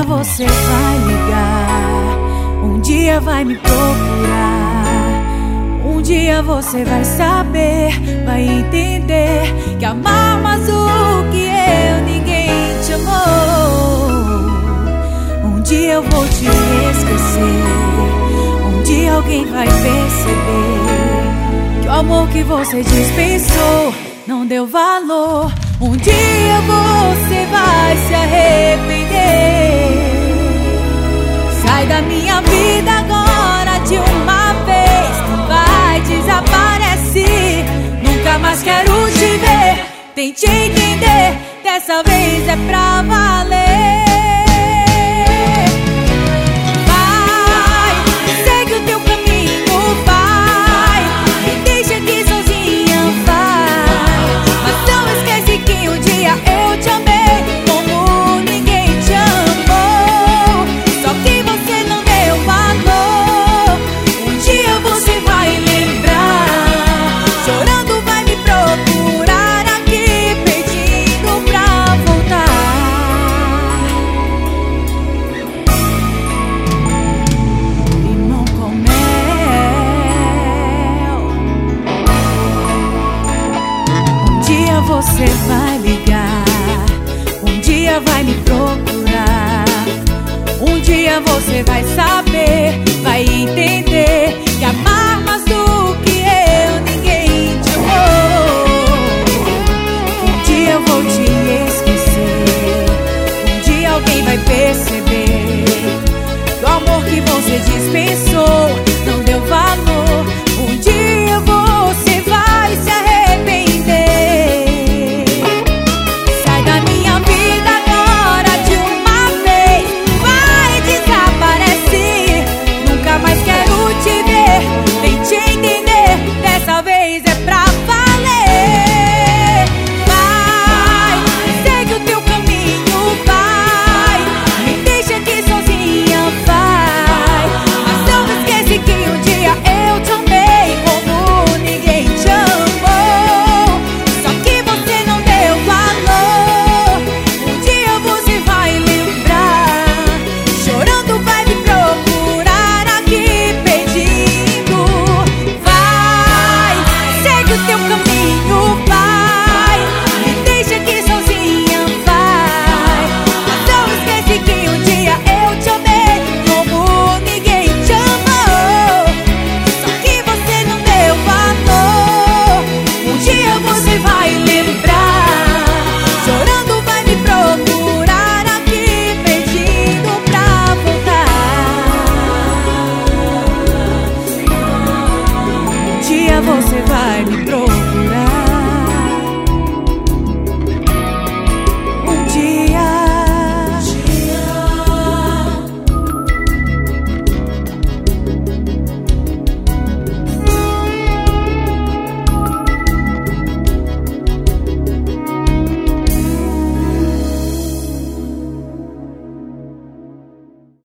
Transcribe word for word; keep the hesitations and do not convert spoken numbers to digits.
dia você vai ligar, um dia vai me procurar. Um dia você vai saber, vai entender que amar mais do que eu ninguém te amou. Um dia eu vou te esquecer, um dia alguém vai perceber que o amor que você dispensou não deu valor. Um dia você vai se arrepender. Sai da minha vida agora de uma vez, não vai, desaparece. Nunca mais quero te ver, tente entender, dessa vez é pra valer. Vai, segue o teu caminho, vai, me deixa aqui sozinha, vai. Mas não esquece que um dia eu te amei como ninguém te amou. Só que você não deu valor. Um dia você vai lembrar, chorando vai me procurar aqui, pedindo pra voltar. Limão com mel. Um dia você vai ligar, um dia vai me procurar. Um dia você vai saber